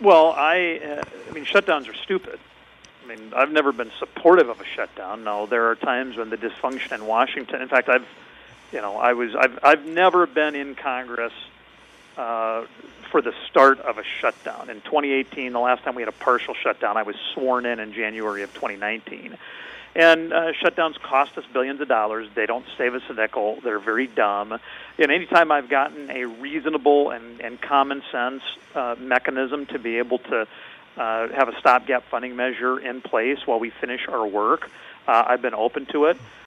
Well, I mean, shutdowns are stupid. I mean, I've never been supportive of a shutdown. No, there are times when the dysfunction in Washington. In fact, I've never been in Congress for the start of a shutdown. In 2018, the last time we had a partial shutdown, I was sworn in January of 2019. And shutdowns cost us billions of dollars. They don't save us a nickel. They're very dumb. And anytime I've gotten a reasonable and common sense mechanism to be able to have a stopgap funding measure in place while we finish our work, I've been open to it.